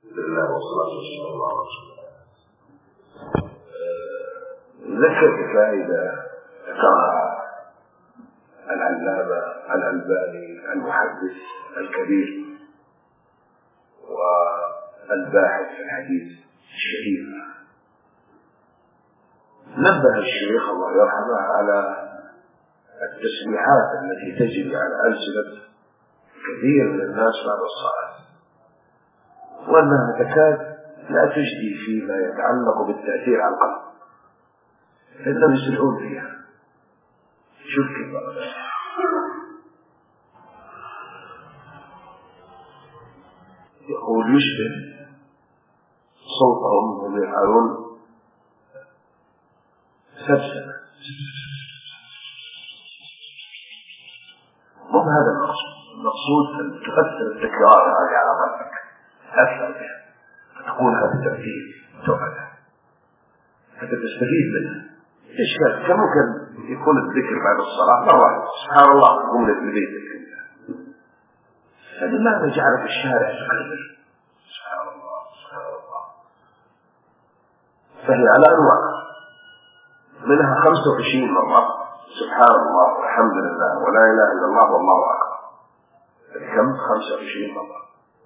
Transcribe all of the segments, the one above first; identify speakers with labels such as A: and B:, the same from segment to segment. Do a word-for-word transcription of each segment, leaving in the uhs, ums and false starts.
A: لله والصلاة والسلام على رسول الله. ذكر بفائدة ذكرها العلامة الألباني المحدث الكبير والباحث في الحديث الشريف. نبه الشيخ الله يرحمه على التسبيحات التي تجري على ألسنة كثير من الناس بعد الصلاة، وأنها تكاد لا تجدي فيما يتعلق بالتأثير على القلب، فإنهم يسرعون فيها. شوف كيف يقول يشبه صوتهم وهم يفعلون سبسبة. مو هذا المقصود. المقصود أن تؤثر التكرار هذه على قلبك، أثر بها فتقولها بالترتيب توعدها حتى تستفيد منها. إيش كم ممكن يكون الذكر بعد الصلاة مرة واحدة سبحان الله قمنا في بيتك، فلماذا جعل في الشارع تكرر سبحان الله سبحان الله؟ فهي على أنواع، منها خمسة وعشرين مرة سبحان الله والحمد لله ولا إله إلا الله والله أكبر، كم؟ خمسة وعشرين مرة.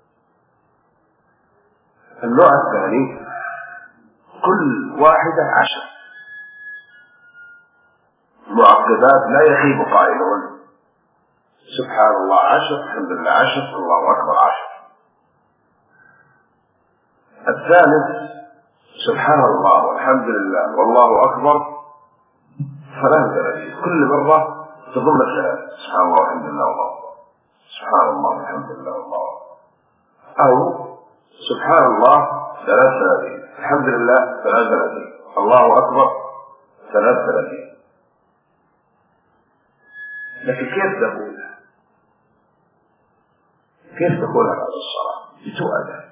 A: النوع الثاني كل واحدة عشر معقبات لا يخيب قائلون، سبحان الله عشر، الحمد لله عشر، الله أكبر عشر. الثالث سبحان الله والحمد لله والله أكبر ثلاث ثلاثين، كل مرة تضمن ثلاث، سبحان الله والحمد لله والله أكبر، سبحان الله والحمد لله والله أكبر، أو سبحان الله ثلاث ثلاثين، الحمد لله ثلاث ثلاثين، الله أكبر ثلاث ثلاثين. لكن كيف تقولها؟ كيف تقولها بعد الصلاة؟ بتؤدى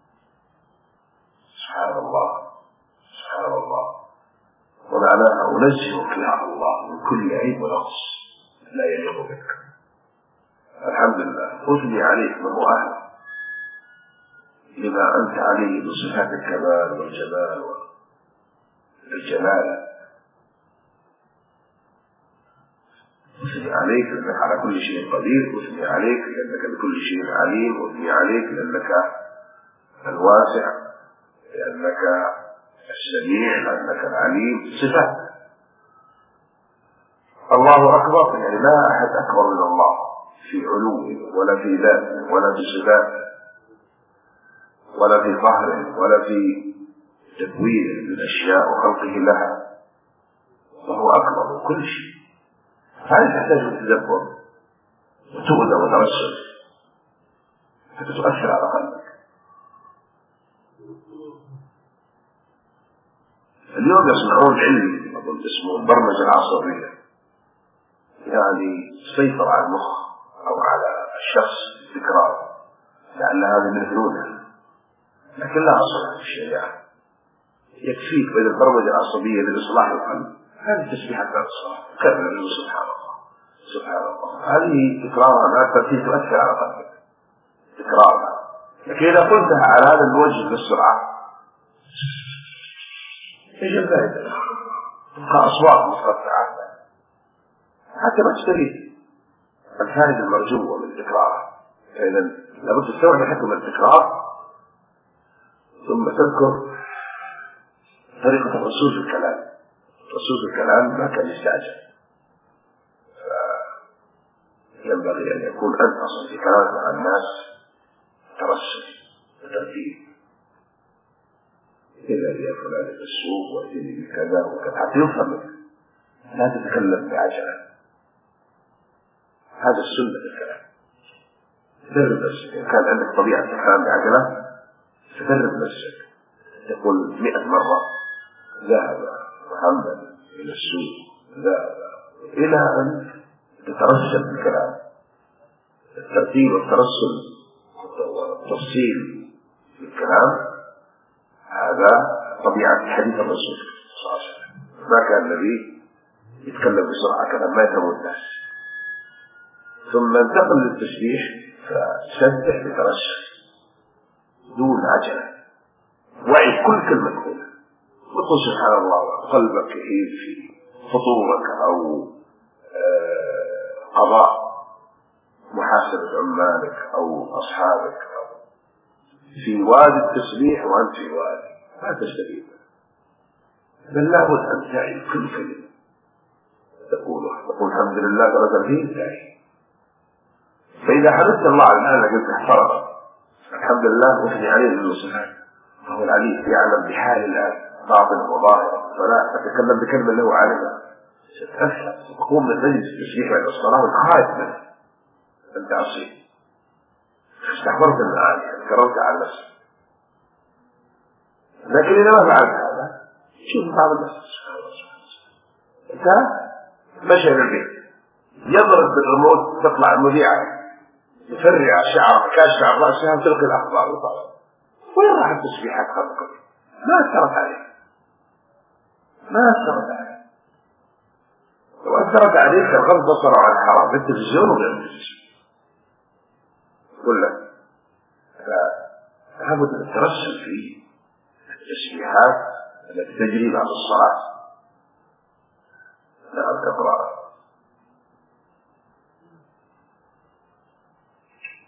A: سبحان الله سبحان الله، ومعناها أنزهك يا الله من كل عيب ونقص لا يليق بك، الحمد لله أثني عليك من هو أهل لما أنت عليه من صفات الكمال والجمال والجلال، أثني عليك لأنك على كل شيء قدير، أثني عليك لأنك بكل شيء عليم، أثني عليك لأنك الواسع، لأنك السميع، لأنك العليم، صفات. الله أكبر يعني لا أحد أكبر من الله في علوه ولا في ذاته ولا في صفاته ولا في ظهره ولا في تكوينه للأشياء وخلقه لها، فهو أكبر من كل شيء. هذه تحتاج للتدبر وتؤذى وترسل حتى تؤثر على قلبك. اليوم يصنعون علم أظن اسمه البرمجة العصبية، يعني تسيطر على المخ أو على الشخص التكرار، لعل هذا من فنونها لكن لا أصل في الشريعة. يكفيك بين البرمجة العصبية لإصلاح القلب هذه تسبيحات بعد الصلاة، كرر سبحان الله سبحان الله، هذه تكرارها مع الترتيب تؤثر على قلبك تكرارها. لكن إذا قلتها على هذا الوجه بالسرعة ايش الفائدة؟ تبقى أصوات متقطعة حتى ما تستفيد الفائدة المرجوة من التكرار. فإذا لابد تستوعب حكم التكرار ثم تذكر طريقة الرسول في الكلام. الرسول في الكلام ما كان يستعجل، فينبغي أن يكون أنت أصلا في كلامك مع الناس ترسل وترتيب، إذا بي فلان في السوق وإذا بكذا وكذا حتى يفهمك، لا تتكلم بعجلة. هذا السنة في الكلام. تدرب نفسك، إن كان عندك طبيعة الكلام بعجلة تدرب نفسك تقول مئة مرة ذهب محمد إلى السوق ذهب، إلى أن تترسل في الكلام. الترتيب والترسل والتفصيل في الكلام هذا طبيعة حديث الرسول صلى الله عليه وسلم. ما كان النبي يتكلم بسرعة كذا ما يفهم الناس. ثم انتقل للتسبيح فسبح بترسل، دون عجلة، وعي كل كلمة تقولها، وقل سبحان الله قلبك يهيب في فطورك أو قضاء محاسبة عمالك أو أصحابك أو في وادي التسبيح وأنت في وادي لا تستفيد، بل لابد أن تعي كل كلمة تقولها، تقول الحمد لله درجة فيه تعي. فإذا حمدت الله الآن قلت احترق الحمد لله وثني عليه بالصفات، فهو العليم يعلم بحال الآن باطنه وظاهره، فلا أتكلم بكلمة له عالمها ستأثر تقوم من مجلس التسبيح بعد الصلاة وخايف منه أن تعصيه، استحضرت المعاني كررت على نفسك. لكن إذا ما فعلت هذا شوف بعض الناس أنت مشى للبيت يضرب بالرموت تطلع المذيعة يفرع شعر كاشف عن رأسها وتلقي الأخبار وطالع، وين راح التسبيحات خلقك؟ ما أثرت عليه، ما أثرت عليه. لو أثرت عليك الغض بصره عن الحرام في التلفزيون وغير التلفزيون كله. فلابد أن ترسل في التسبيحات التي تجري بعد الصلاة